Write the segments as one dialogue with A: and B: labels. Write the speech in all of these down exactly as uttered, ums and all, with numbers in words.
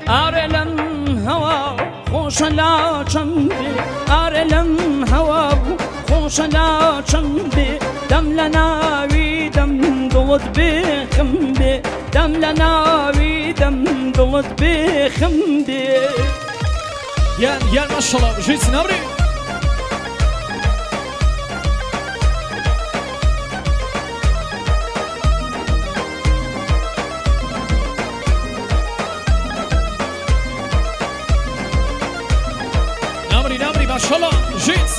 A: آره لم هوا خوش لا چنبه آره لم هوا خوش لا چنبه دم لناوی دم دلت بخمبه دم لناوی دم دلت بخمبه
B: ين ين ما شاء الله جيت نمري نمري نمري ما شاء الله جيت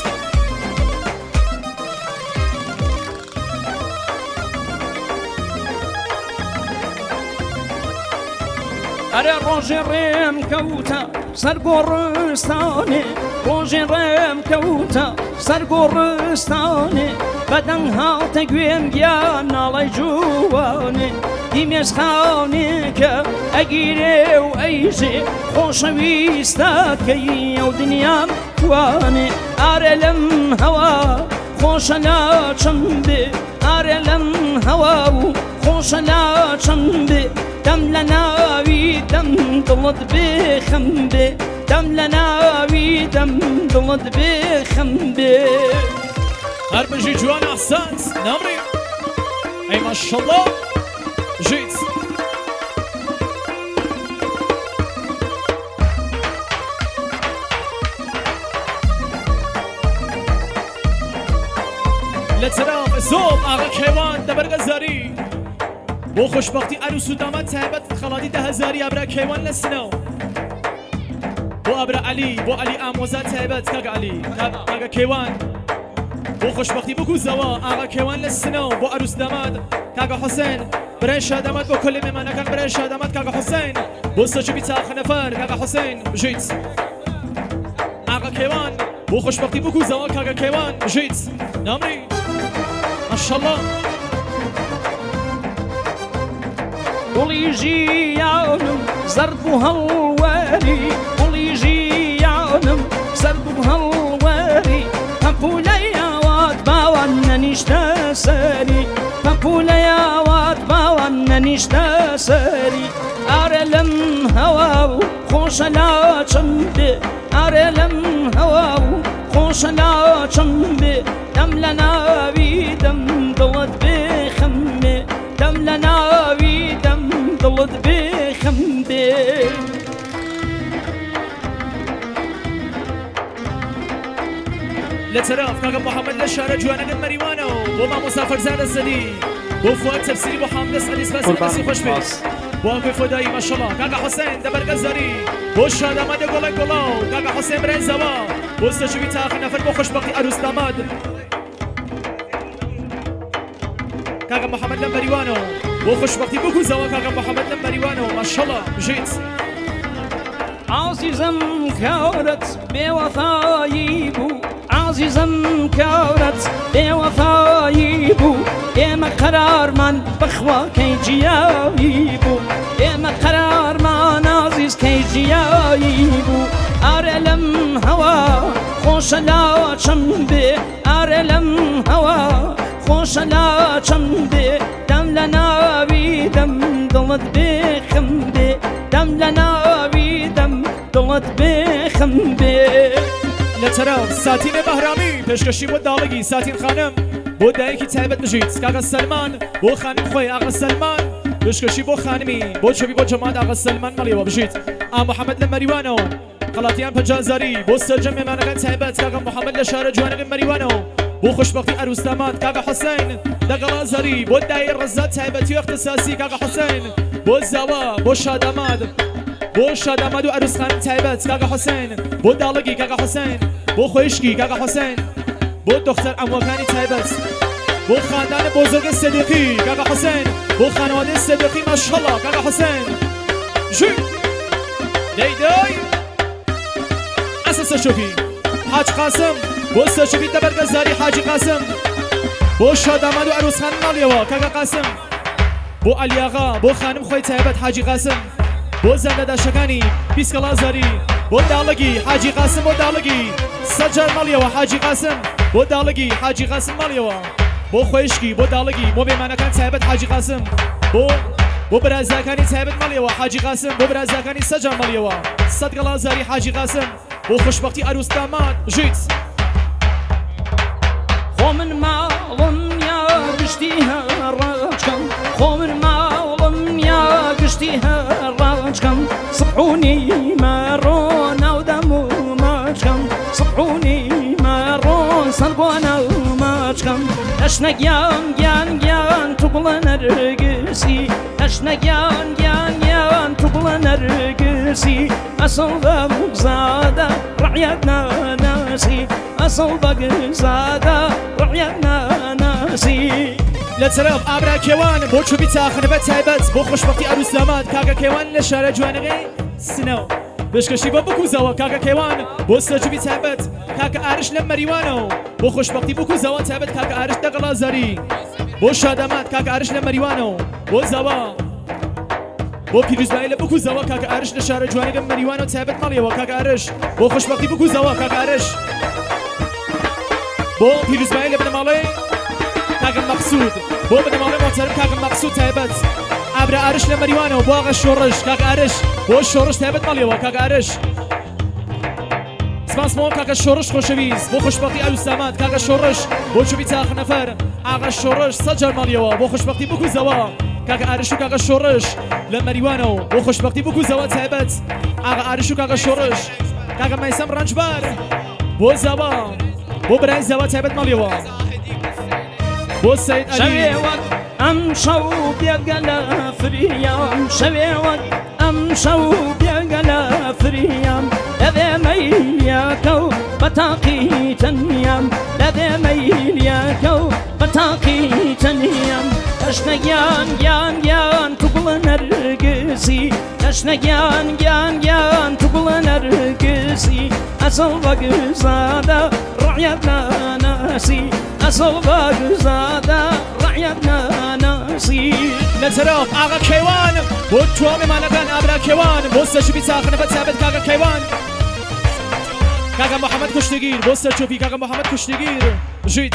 A: اره روژ ریم کوتا سرگورستانه روژ ریم کوتا سرگورستانه بدن ها تگویم گیا نالای جوانه دیمیز خانه که اگیره و ایزه خوشویستا که او دنیام توانه اره لم هوا خوش لا چنبه اره لم هوا خوش لا چنبه دم لناوی دم دلت بخمبه دم لناوی دم دلت بخمبه
B: هر بجي جوان احسنت نمري اي ما شاء الله جيت لتراف الزوب اغا كيوان دبرق الزاري بو خوشبختي عروس و داماد تهبت خلادي ده هزاري ابرا كيوان لسنو بو ابرا علي بو علي اموزا تهبت كاق علي كاق كيوان بو خوشبختي بو كوزاوا اغا كيوان لسنو بو عروس داماد كاق حسين برای شادمت با کل میمانه کن برای شادمت کاق حسين بو سجو بيتاخ نفر كاق حسين جيت اغا كيوان بو خوشبختي بو كوزاوا كاق كيوان جيت نامري ما شاء الله
A: قولي جيانم زربها الواري قولي جيانم زربها الواري فبوليا وات باوانا نشتاسري فبوليا وات باوانا نشتاسري اره لم هوا خوش لا چنبه اره لم هوا خوش لا چنبه دم لناوی دم دلت بخمه دم لناوی دم دلت بخمبه
B: لتراف كاغا محمد لشارة جوانا مريوانو وما مسافر زاد الزدي وفوق تفسيري بو حامد سعدي سباسي بسي خوش بيس وانكو فدائي ما شاء الله كاغا حسين دبر غزاري بو شادامد گولا گولا كاغا حسين برين زوا بو سجوي تاخ نفر بو خوشبختي عروس داماد كاغا محمد لمريوانو بو خوشبختي بو زوا كاغا محمد لمريوانو ما شاء الله جيت
A: عزيزم كارت بوفاي بو عزيزم كارت بوفاي بو اما قرار من بخوا كي جياي بو اما قرار من عزيز كي جياي بو اره لم هوا خوش لا چنبه اره لم هوا خوش لا چنبه دم لناوي دم دلت بخمبه دم لناوي دم دلت بخمبه
B: لتراف ساتين بهرامي پشکشی بو دالگی ساتين خانم بو دایکی تایبت بجید کاغا سلمان بو خانم خوی آقا سلمان پشکشی بو خانمی بو چوبی بو جماعت آقا سلمان مالیوا بجید آ محمد لمریوانو قلاتیان پنجازاری بو سرجم میمانگان تایبت کاغا محمد لشاره جوانگ مریوانو بو خوشبختی عروس داماد کاغا حسین دقلازاری بو دایر رزات تایبتی و اختصاصی کاغا حسین بو زوا بو شاداماد بو شاداماد و عروس خانم تایبت کاغا حسین بو دالگی کاغا حسین بو خویشکی کاغا حسین بو دختر امواکانی تایبت بو خاندان بزرگ صدیقی کاغا حسین بو خانواده صدیقی ماشاءالله کاغا حسین جی دی دی اساس شوکی حاج قاسم بو سرچوی دبرگزاری حاجی قاسم بو شاداماد و عروس خانم مالیوا کاغا قاسم بو علی آقا بو خانم خوی تایبت حاجی قاسم بو زنده داشکانی بیسکلازاری بو دالگی حاجی قاسم بو دالگی سجار مالیوا حاجی قاسم بو دالگی حاجی قاسم مالیوا بو خویشکی بو دالگی بو بیمانکان تایبت حاجی قاسم بو بۆ برازاکانی تایبەت مەڵیەوە حاجی قاسم بۆ برازاکانی سەجا مەڵیەوە سەد گەڵازاری حاجی قاسم بۆ خۆشبەختی ئەروس داماد ژیت
A: خۆ من ماڵم یا گشتی هەڕاجکەم خۆ من ماڵم یا گشتی هەڕاجکەم سەبحونی مەڕۆ ناودەم و ماچکەم سەبحونی مەڕۆ سەربۆ ناوماچکەم ئەشنە گیان گیان گیان تو بڵە نەرگسی ئەشنە گیان گیان گیان تو بڵە نەرگسی ئەسڵ بە بگزادە ڕعیەت ناناسی ئەسڵ بە گزادە ڕعیەت ناناسی
B: لە تەرەف ئابرا کێوان بۆ چوبی تاخنە بە تایبەت بۆ خۆشبەختی ئەروس داماد کاکە کێوان لە شارە جوانەکەی سنەوە پێشکەشی بۆ بکوزەوە کاکە کێوان بۆ سەرچوبی تایبەت کاکە ئارش لە مەریوانەوە بۆ خۆشبەختی بکوزەوە تایبەت کاکە ئارش دەگەڵازاری بۆ شادامات کاکە ئارش لە مەریوانەوە بۆ زەوا بۆ پیرۆزبایی لە بکوزەوە کاکە ئارش لە شارە جوانەکە مەریوانەوە تایبەت مەڵیەوە کاکە ئارش بۆ خۆشبەختی بکوزەوە کاکە ئارش بۆ پیرۆزبایی لە بنەماڵەی کاکە مەقسوود بۆ بنەماڵەی مۆتەرم کاکە مەقسوود تایبەت ئابرا ئارش لە مەریوانەوە بۆ ئاغا شۆڕش کاکە ئارش بۆ شۆڕش تایبەت مەڵیەوە کاکە ئارش سپاسمەوە کاکە شۆڕش خۆشەویست بۆ خۆشبەختی ئەروس داماد کاکە شۆڕش بۆ چوبی تاخ نەفەر ئاغا شۆڕش سەد جار مەڵیەوە بۆ خۆشبەختی بکوزەوە کاکە ئارش و کاکە شۆڕش لە مەریوانەوە بۆ خۆشبەختی بکوزەوە تایبەت ئاغا ئارش و کاکە شۆڕش کاکە مەیسەم ڕەنجبار بۆ زەوا بۆ برای زەوا تایبەت مەڵیەوە بۆ سەید عەلی
A: ئەم شەو بێگە لە فریام شەوێوەک ئەم شەو بێگە لە فریام لەبێ مەیلیەکە و بەتاقی تەنیام لەبێ مەیلیەکە و بەتاقی تەنیام ئەشنە گیان گیان گیان تو بڵە نەرگسی ئەشنە گیان گیان گیان تو بڵە نەرگسی ئەسڵ بەگزادە ڕعیەت ناناسی ئەسڵ بەگزادە ڕعیەت ناناسی
B: لە تەرەف ئاغا کەیوان بۆ توامیمانەکان ئابرا کێوان بۆ سەرچوبی تاخنە بە تایبەت کاکە کەیوان کاکە محەممەد کوشتگیر بۆ سەرچوبی کاکە محەممەد کوشتگیر ژیت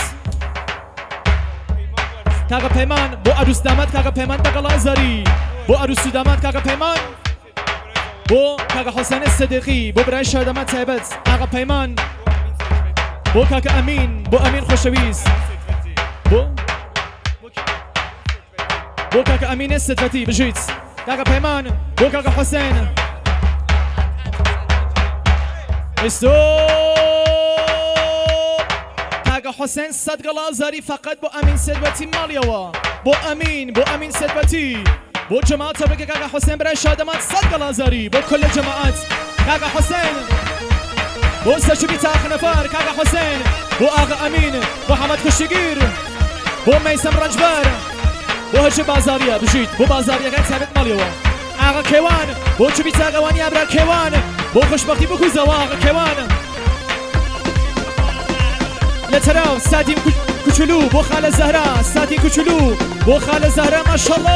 B: کاکە پەیمان بۆ ئەروس داماد کاکە پەیمان دەگەڵازاری بۆ ئەروس داماد کاکە پەیمان بۆ کاکە حوسێنە سەدیقی بۆ برای شادەمات تایبەت ئاغا پەیمان بۆ کاکە ئەمین بۆ ئەمین خۆشەویست بۆ بۆ کاکە ئەمینە سەدفەتی بژیت کاکە پەیمان بۆ کاکە حوسێن ئێستۆ کاکە حوسێن سەد گەڵازاری فەقەت بۆ ئەمین سەدفەتی ماڵیەوە بۆ ئەمین بۆ ئەمین سەدفەتی بۆ جەماعەت تەبریکە کاکە حوسێن برای شادەمات سەد گەڵازاری بۆ کل جەماعەت کاکە حوسێن بۆ سەرچوبی تاخ نەفەر کاکە حوسێن بۆ ئاغا ئەمین بۆ حەمەد کوشتگیر بۆ مەیسەم ڕەنجبەر بۆ هەرچی بازاریە بژیت بۆ بازاریەکان تایبەت ماڵیەوە ئاغا کێوان بۆ چوبی تاگەوانی ئابرا کێوان بۆ خۆشبەختی بکوزەوە ئاغا کێوان لە تەرەف سادی کوچولو بۆ خالە زەهرا سادی کوچولو بۆ خالە زەهرا ماشەڵڵا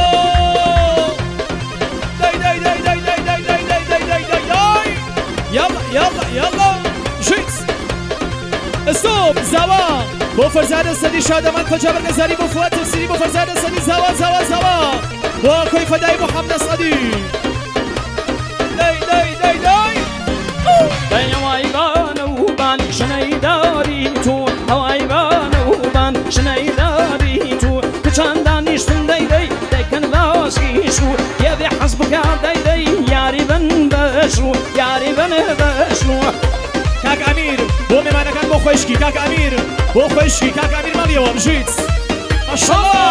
B: دای دای دای دای دای دای دای دای دای دای دای دای یاڵا یاڵا یاڵا ژیت ئەستۆپ زاوا بۆ فەرزادە سەدی شادەمان کۆجابەرگە زاری بۆ فواد تەفسیری بۆ فەرزادە سەدی زاوا زاوا زاوا بۆ کۆی فەدای بۆ حەمدە سەدی دای دای دای دای
A: دای هەوایبانە و بان شنەی داری تو هەوایبانە و بان شنەی داری تو کچان دانیشتن دەی دەی دەیکەن باسیش و یەبێ حەز بکە دەی دەی یاری بن بەش و یاری بن بەش و
B: کاک ئەمیر بۆ مێمانەکان بۆ خۆشکی کاک ئەمیر بۆ خۆشکی کاک ئەمیر مەڵیەوە بژیت ماشەڵڵا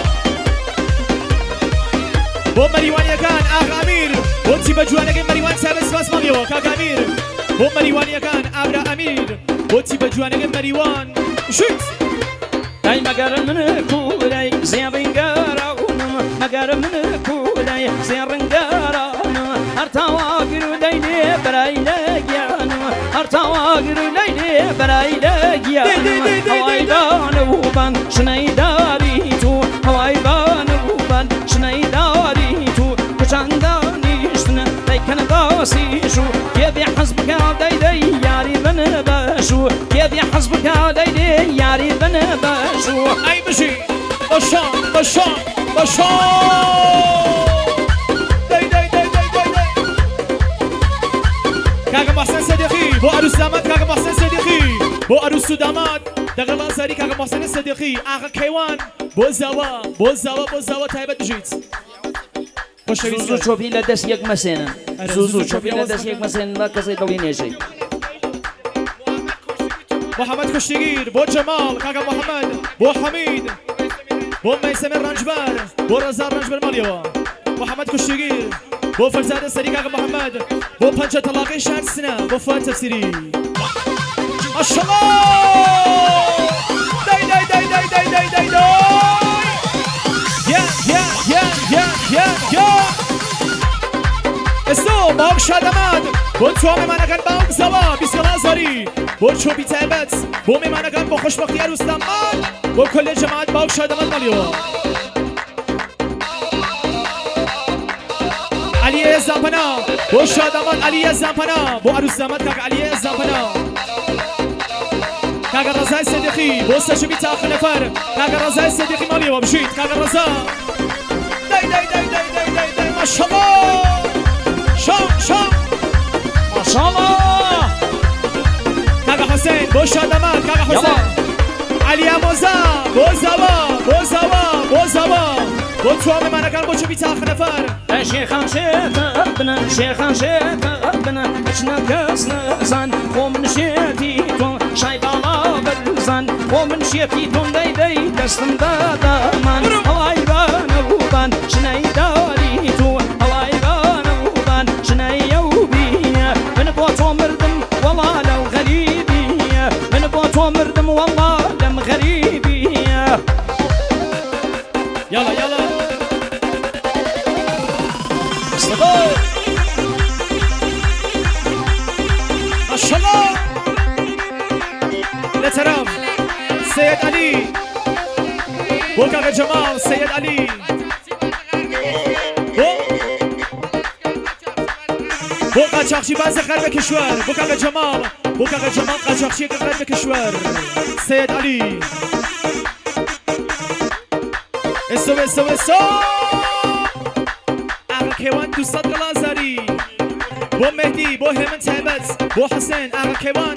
B: بۆ مەریوانیەکان ئاغا ئەمیر بۆ تیبە جوانەکەی مەریوان تایبەت سپاس مەڵیەوە کاک ئەمیر بۆ مەریوانیەکان ئابرا ئەمیر بۆ تیبە جوانەکەی مەریوان ژیت
A: دای مەگەر من کوولای زێڕینگەراونم مەگەر من کوولای زێڕینگەراونم هەر تاواگر و دەی لێ بەرای لە گیانم هەر تاواگر و دەی لێ بەرای لە گیانم هەوایبانە و بان شنەی داری تو هەوایبانە و بان شنەی داری تو کچان دانیشتنە دەیکەن باسیش و کێبێ حەز بکە دەی دەی یاری بن بەش و کێبێ حەز بکە دەی دەی یاری بن بەش و
B: ئەی بژی بەشان بەشان بەشان كاغا محسن صديقي بو عروس داماد كاغا محسن صديقي بو عروس داماد دغلا زاري كاغا محسن صديقي اخر كيوان بو زوا بو زوا بو زوا تايبت جيت
A: زوزو شوفي لدس يك مسنا زوزو شوفي لدس يك مسنا ما كسي دولينيشي
B: محمد كشتير بو جمال كاغا محمد بو حميد بو ميسم رنجبر بو رزا رنجبر ماليوا محمد كشتير بو فرزاد سري كاغا محمد بو بنجة طلاقي شهر سنة بو فات تفسيري ما شاء الله داي داي داي داي داي داي داي داي يا يا يا يا يا يا استو باوك شادماد بو تو میمانگن باوك زوا بیسیلا زاری بو چو بیتابت بو میمانگن بو خوشبختی عروستم بو کل جماعت باوك شادماد مالیو علی زنپنا بو شادماد علی زنپنا بو عروس داماد کاک علی زنپنا کاک رضای صدیقی بو سشو بیت آخر نفر کاک رضای صدیقی مالیو بشید کاک رضا دای دای دای دای دای دای دای ماشاءالله شام شام
A: ماشاءالله
B: کاک حسین بو شادماد کاک حسین علی موزا بو زوا بو زوا بو زوا بو تو میمانگن بو چو بیت آخر نفر
A: شيخان شيخ ابنا شيخان شيخ ابنا اشنا كسنا زان ومن شيتيتون شاي بالا بالزان ومن شيتيتون داي داي دستم دادا من هواي بانا وبان شناي داريتو هواي بانا وبان شناي يوبي من بوتو مردم والله لو غريبي من بوتو مردم والله لم غريبي
B: يلا يلا ما شاء الله لترام سيد علي بوكا جمال سيد علي بوكا قاچاقچی باز غرب کشور بوكا جمال بوكا جمال قاچاقچی غرب کشور سيد علي اسو اسو اسو كيوان دوستات غلازاري بو مهدي بو هيمن تهبت بو حسين اغا كيوان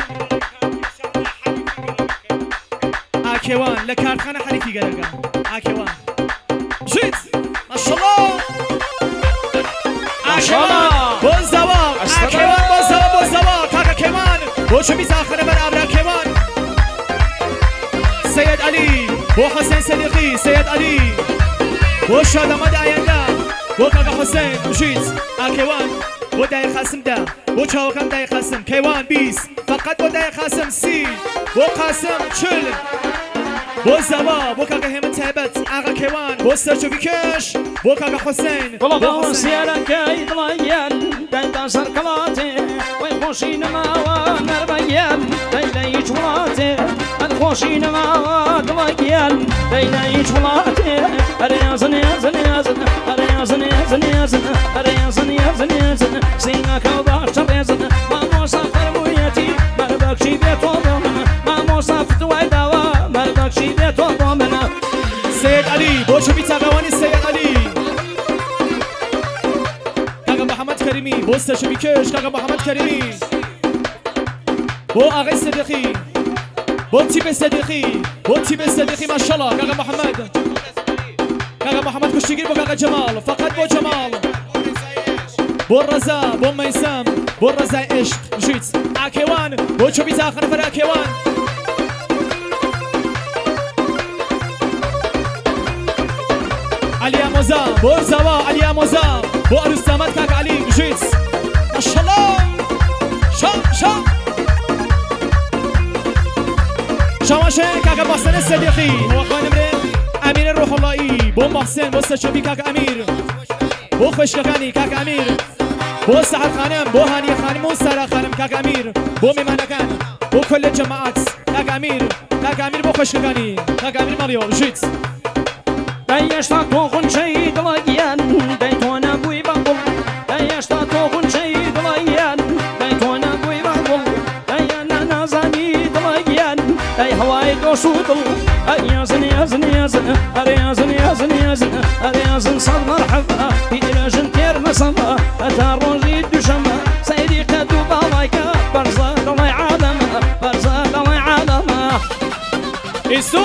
B: ا كيوان لكارخانة حريكي قرقا ا كيوان جيت ما شاء الله ا كيوان بو زوا ا كيوان بو زوا بو زوا كاكا كيوان بو شو بيت اخر نمر ابرا كيوان سيد علي بو حسين صديقي سيد علي بو شادماد آينده بو كاكا حسين مشيت اكيوان بو داي قاسم دا بو چاوكم داي قاسم كيوان بيس فقط بو داي قاسم سي بو قاسم چل بو زوا بو كاكا هيمن تهبت اغا كيوان بو سرجو بكش بو كاكا حسين
A: بو حسين سيارة كاي ضليان داي داسر كلاتي ويخوشين ما ونربيان داي داي جولاتي الخوشين ما ضليان داي داي جولاتي اريازن يازن يازن اريازن يازن يازن اريازن يازن يازن سينا كوبار شريزن ما موسى فرمويتي مربكشي بيت وضمن ما موسى فتوى دوا مربكشي بيت وضمن
B: سيد علي بوشو بيتا غواني سيد علي كاغا محمد كريمي بوستا شبيكش كاغا محمد كريمي بو اغي صديقي بو تيب صديقي بو تيب صديقي ما شاء الله كاغا محمد كاغا محمد كشتير بو كاغا جمال فقط بو جمال بو الرزا بو ميسام بو الرزا عشق جيت اكيوان بو شو بيتا اخر نفر اكيوان علي موزا بو زوا علي موزا بو عروس داماد كاك علي جيت ما شاء الله شام شام شاماشين كاك محسن صديقي هو خانم امير روح اللهي بو محسن بو سشبي كاك امير بو خشكاني كاك امير بو سحر خانم بو هاني خانم بو سارة خانم كاك امير بو ميمانكان بو كل الجماعات كاك امير كاك امير بو خشكاني كاك امير ماريو جيت
A: دايشتا توخن شيد لايان دايتونا بوي بابل دايشتا توخن شيد لايان دايتونا بوي بابل دايانا نازاني لايان داي هواي دوشودل يازن يازن يازن يازن يازن يازن يازن صد مرحبا في إلاجن تير مسما أتا روجي دوشما سيدي قدو بالايك
B: ایسو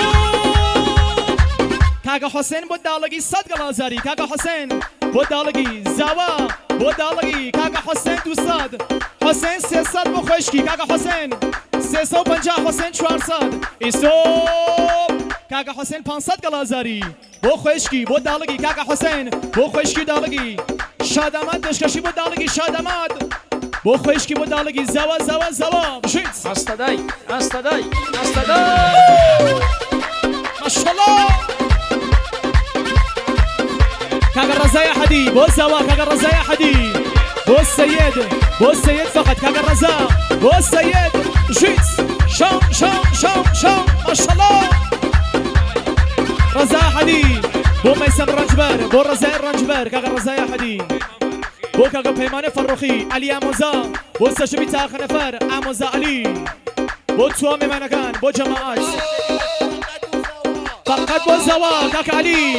B: کاکا حسین بود دالگی صد گلازاری کاکا حسین بود دالگی زوا بود دالگی کاکا حسین دوستاد حسین سه صد بو خشکی کاکا حسین سه سو پنجاه حسین چهار صد ایسو کاکا حسین پانصد گلازاری بو خشکی بود دالگی کاکا حسین بو خشکی دالگی شادامات دشکشی بود دالگی شادامات بو خشکی بود دالگی زوا زوا زوا بشید
A: استدای استدای استدای
B: ماشاءالله كاكا رزايا حدي بو زوا كاكا رزايا حدي بو السيد بو السيد فقط كاكا رزا بو السيد جيت شام شام شام شام ما شاء الله رزايا حدي بو ميسم الرنجبر بو رزايا الرنجبر كاكا رزايا حدي بو كاكا بيمان فروخي علي اموزا بو سشبي تاخ نفر اموزا علي بو توامي منكان بو جماعات فقط بو زوا كاكا علي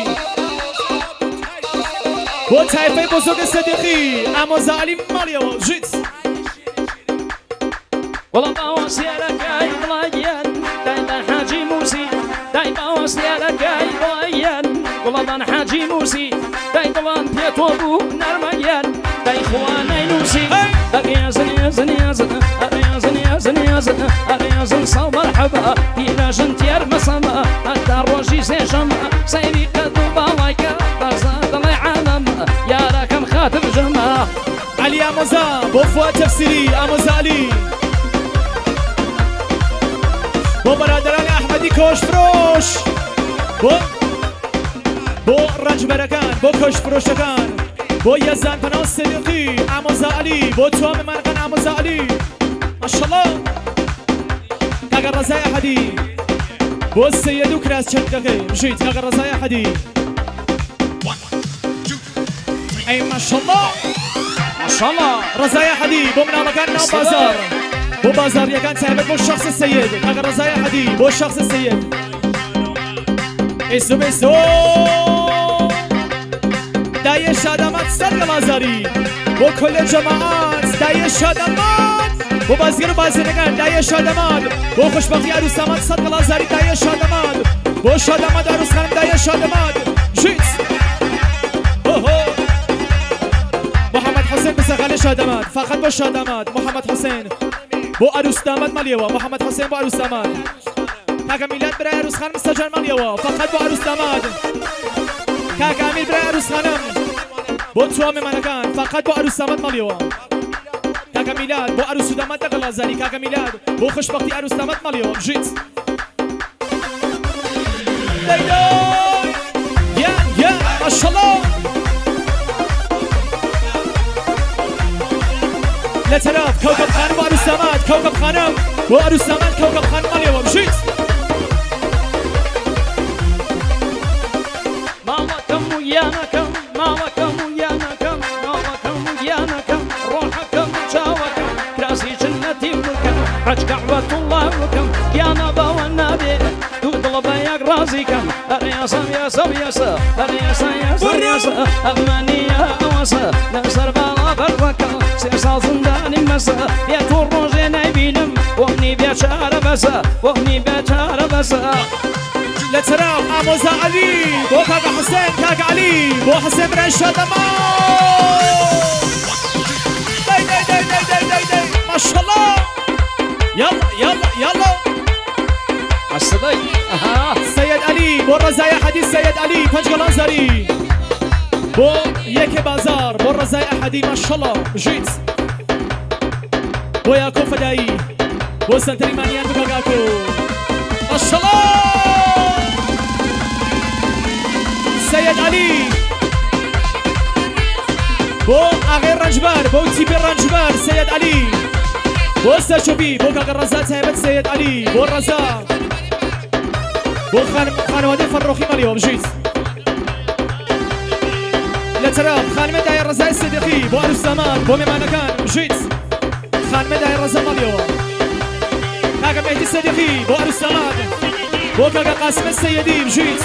B: بو طایفه بزرگ صدیقی اموزا علی مالیو جیت
A: والله باوس يا لكاي ضلايان دايما حاجي موسي داي باوس يا لكاي ضلايان والله ضان حاجي موسي داي ضلان بيتو ابو نرميان داي خواني نوسي اغيازن يازن يازن اغيازن يازن يازن اغيازن صو مرحبا الى جنتير مسما الدار روجي سيجما سيري قدو بالايكا بازاد الله عالم يا راكم خاطر جما
B: علي اموزا بو فؤاد تفسيري اموزا علي بو برادران احمدی کوش فروش بو بو رنج برکان بو کوش فروشکان بو یزدان پناه صدیقی اموزا علی بو توام مرقن اموزا علی ماشاءالله کاکا رزای احدی بو سیدو کراس چندقی بشید کاکا رزای احدی ای ماشاءالله
A: ماشاءالله
B: رزای احدی بو منامکان نام بازار بو بازار یکان تعبت بو شخص السيد كاكا رزايا حدي بو شخص السيد اسو بسو داي شادمات صد غلازاري بو كل جماعات داي شادمات بو بازگر بازرگان داي شادمات بو خوشبختی عروسامات صد غلازاري داي شادمات بو شادمات عروس خانم داي شادمات جيت محمد حسين بسغال شادمات فقط بو شادمات محمد حسين بو عروس داماد مالیوا محمد حسین بو عروس داماد کاکا میلاد برای عروس خانم استجان مالیوا فقط بو عروس داماد کاکا امیر برای عروس خانم بو توام منکان فقط بو عروس داماد مالیوا کاکا میلاد بو عروس داماد دغلازاری کاکا میلاد بو خوشبختی عروس داماد مالیوا جیت دیدو یا یا ماشاءالله لطرف كوكب خانم وعروس داماد كوكب خانم وعروس داماد كوكب خانم ماليوا مشيت
A: مالكم ويانكم مالكم ويانكم مالكم ويانكم روحكم وجاوكم كراسي جنتي ولكم حج كعبة الله ولكم يا نبا والنبي تطلب يا رازيكم الرياسة يا سبياسة الرياسة يا سبياسة أغماني يا أواسة نصر بالا بركة سيسا زنداني مسا يا تروجي نايبينم وهني بيشار بسا وهني بيشار بسا
B: لا تراو اموزا علي بو كاكا حسين كاكا علي بو حسين بن الشادمات داي داي داي داي داي داي داي ما شاء الله يلا يلا يلا
A: الصدي
B: سيد علي بو رزايا حديث سيد علي فنج غلانزاري بو يكي بازار بو رزايا حدي ما شاء الله جيت بو ياكو فدائي بو سنتري مانيان بكاكو ما شاء الله سيد علي بو اغير رنجبار بو تيبي رنجبار سيد علي بو ساشوبي بو كاكا الرزا تايبت سيد علي بو الرزا بو خان خانواده فروخي ماليو بجيت لطرف خانم داي الرزا الصديقي بو عروس داماد بو ميمانكان بجيت خانم داي الرزا ماليو كاكا مهدي الصديقي بو عروس داماد بو كاكا قاسم السيدي بجيت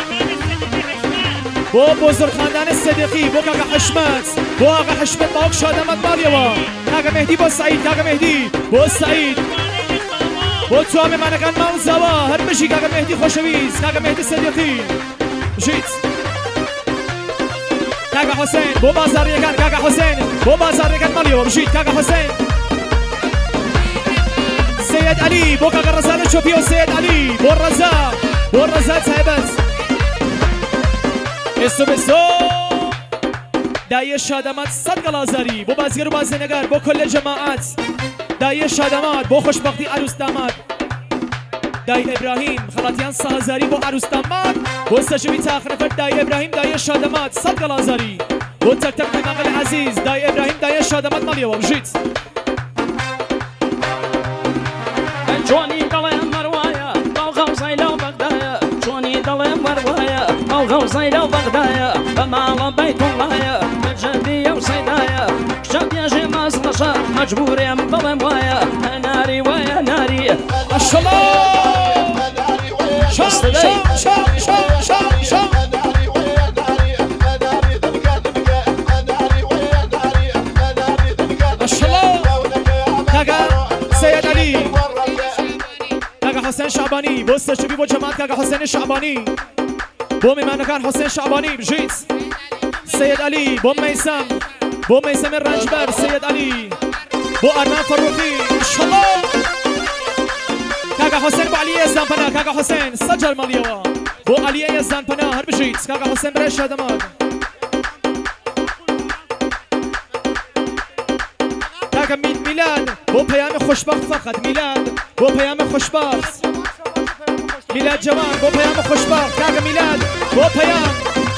B: بو بزرگ خاندان الصديقي بو كاكا حشمت بو آقا حشمت باوك شادمت ماليوا كاكا مهدي بو سعيد كاكا مهدي بو سعيد بۆ چوامێ مانەکان ماڵ زاوا هەر بژی کاکە مهدی خۆشەویست کاکە مهدی سەدیقی بژیت کاکە حوسێن بۆ بازاڕیەکان کاکە حوسێن بۆ بازاڕیەکان ماڵیەوە بژیت کاکە حوسێن سید علی بۆ کاکە ڕەزا لە چۆپیەوە سید علی بۆ ڕەزا بۆ ڕەزا تایبەت ئێستۆ بێستۆ دایە شادەمات سەد گەڵازاری بۆ بازگەر و بازێنەگار بۆ کل جەماعەت دایە شادەمات بۆ خۆشبەختی ئاروستامات دای ئیبراهیم خەڵاتیان سە هەزاری بۆ ئاروستامات بۆ سەرشەوی تاخنەفەر دای ئیبراهیم دایە شادەمات سەد گەڵازاری بۆ تەکتەک مەمەقل عەزیز دای ئیبراهیم دایە شادەمات مەڵیەوە بژیت
A: جوانی دڵێم مەروایە ئەو غەوزەی لەو بەغدایە جوانی دڵێم مەروایە ئەو غەوزەی لەو بەغدایە بە ماڵە بەیتوڵایە بە جەدیە و سەیدایە کچە پێژێ مەزڵەشە مەجبورێم بڵێم وایە هەناری وایە ناری
B: ماشەڵڵا شا شا شا شا شا شا ماشەڵڵا کاکە سەید عەلی کاکە حوسێن شعبانی بۆ سەرچوبی بۆ جەماعەت کاکە حوسێن شعبانی بۆ میمانەکان حوسێن شعبانی بژیت سید علی بۆ مەیسەم بۆ مەیسەمی ڕەنجبەر سید علی بۆ ئەرمان فەڕوخی ماشەڵڵا کاکە حوسێن بۆ عەلی ئێزانپەنا کاکە حوسێن سەد جار ماڵیەوە بۆ عەلی ئێزانپەنا هەر بژیت کاکە حوسێن برای شادەمات کاکە میلاد بۆ پەیامی خۆشبەخت فەقەت میلاد بۆ پەیامی خۆشبەخت میلاد جوان بۆ پەیامی خۆشبەخت کاکە میلاد بۆ پەیام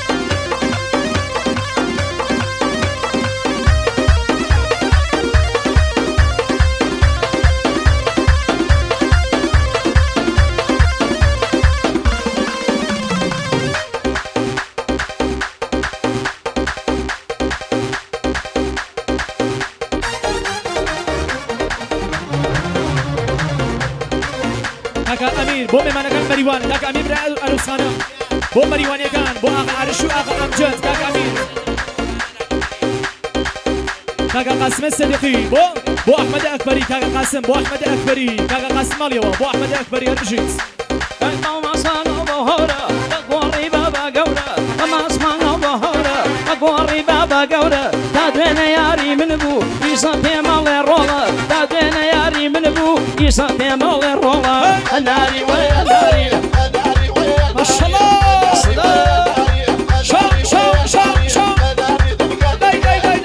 B: کاکە ئەمیر بۆ مێمانەکان مەریوان کاکە ئەمیر برای ئەروسخانە بۆ مەریوانیەکان بۆ ئاغا عەرش و ئاغا ئەمجەد کاکە ئەمیر کاکە قاسمە سەدیقی بۆ بۆ ئەحمەدە ئەکبەری کاکە قاسم بۆ ئەحمەدە ئەکبەری کاکە قاسم ماڵیەوە بۆ ئەحمەدە ئەکبەری هەر بژیت
A: ئەماسمانە بۆ هەورە ئەگۆڕی بابا گەورە ئەماسمانە بۆ هەورە ئەگۆڕی بابا گەورە تا دوێنە یاری من بوو ئیسا پێمەڵێ ڕۆڵە تا دوێنە یاری من بوو ئیسا پێمەڵێ ڕۆڵە هەناری وەی هەناری
B: ماشەڵڵا شا شا شا شا دای دای دای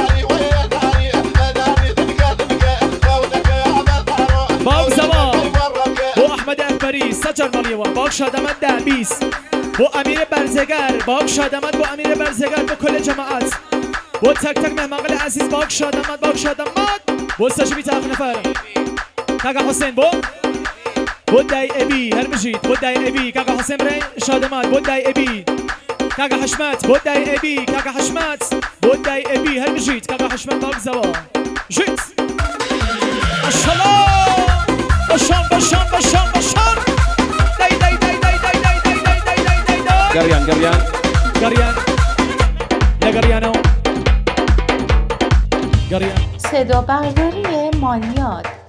B: باوک زەوا بۆ ئەحمەدە ئەکبەری سەد جار ماڵیەوە باوک شادەمەت دا بیست بۆ ئەمیرە بەرزێگار باوک شادەمەت بۆ ئەمیرە بەرزێگار بۆ کل جەماعەت بۆ تەک تەک مەمەقل عەزیز باوک شادەمەت باوک شادەمەت بۆ سەرشەوی تاخنەفەر کاکە حوسێن بۆ بۆ دای ئەبی هەر بژیت بۆ دای ئەبی کاکە حوسێن برای شادەمات بۆ دای ئەبی کاکە حەشمەت بۆ دای ئەبی کاکە حەشمەت بۆ دای ئەبی هەر بژیت کاکە حەشمەت باوک زەوا ژیت ماشەڵڵا بەشان بەشان بەشان بەشان دای دای دای دای دای دای دای دای دای دای دای دای
A: گەڕیان گەڕیان
B: گەڕیان لە گەڕیانەوە گەڕیان
C: صدا برداری مانیات